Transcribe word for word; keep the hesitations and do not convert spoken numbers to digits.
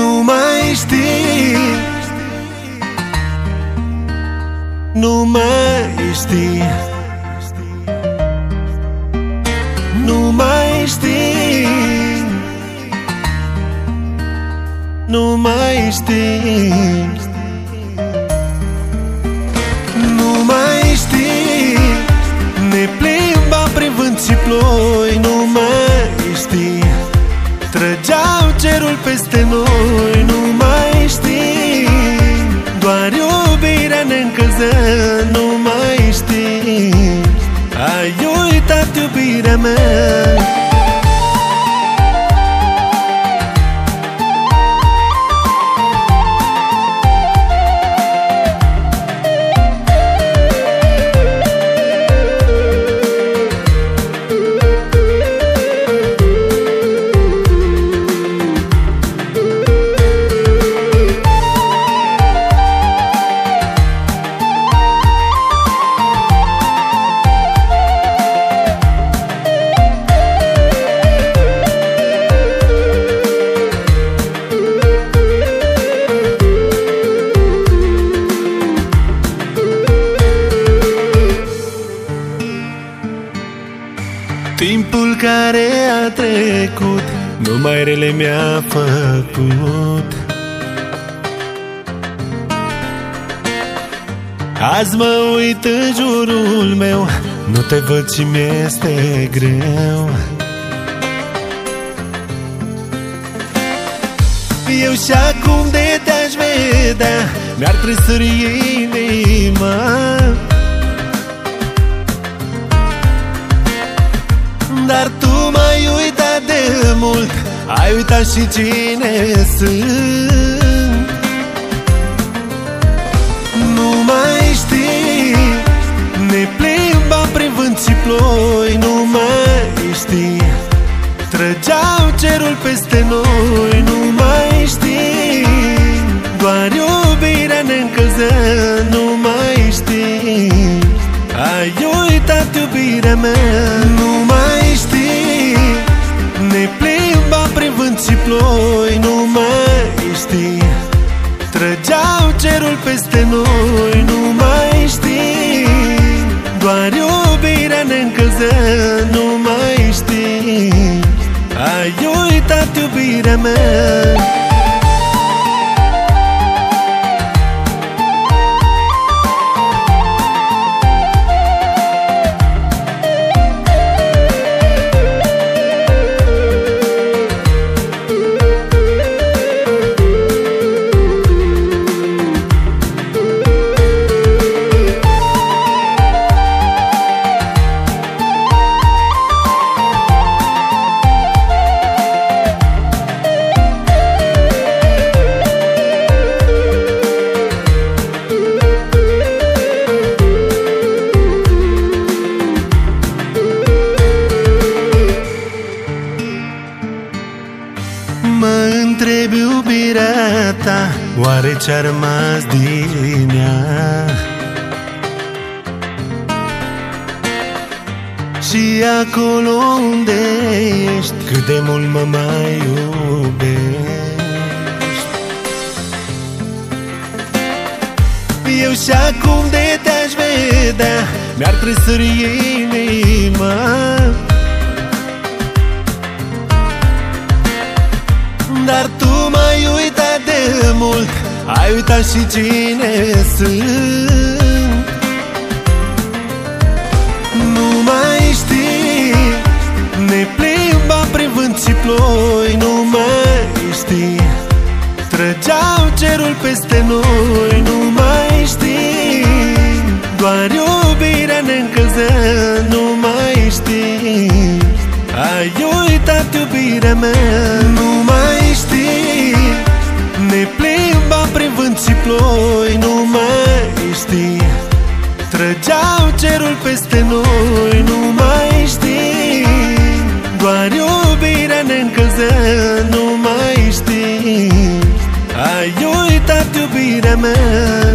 Nu mai știi, nu mai știi, nu mai știi, nu mai știi, nu mai știi. Ne plimbam prin vânt și ploi, nu mai știi. Trăgeau cerul peste noi, nu mai știi. Doar iubirea ne încălzea, nu mai știi. Ai uitat iubirea mea. Timpul care a trecut numai rele mi-a făcut. Azi mă uit în jurul meu, nu te văd și mi-este greu. Eu și acum de te-aș vedea, mi-ar tresări inima. Dar tu m-ai uitat de mult, ai uitat și cine sunt. Nu mai știi, ne plimbam prin vânt și ploi, nu mai știi. Trăgeau cerul peste noi, nu mai știi. Doar iubirea ne încălzea, nu mai știi. Ai uitat iubirea mea. Nu mai știi, ne plimbam prin vânt și ploi, nu mai știi. Trăgeau cerul peste noi, nu mai știi. Doar iubirea ne încălzea, nu mai știi. Ai uitat iubirea mea. Mă întreb iubirea ta, oare ce-a rămas din ea? Și acolo unde ești, cât de mult mă mai iubești. Eu și acum de te-aș vedea, mi-ar tresări inima. Dar tu m-ai uitat de mult, ai uitat și cine sunt. Nu mai știi, ne plimbam prin vânt și ploi, nu mai știi. Trăgeau cerul peste noi, nu mai știi. Doar iubirea ne încălzea, nu mai știi. Ai uitat iubirea mea. Nu mai știi, ne plimbam prin vânt și ploi, nu mai știi. Trăgeau cerul peste noi, nu mai știi. Doar iubirea ne încălzea, nu mai știi. Ai uitat iubirea mea.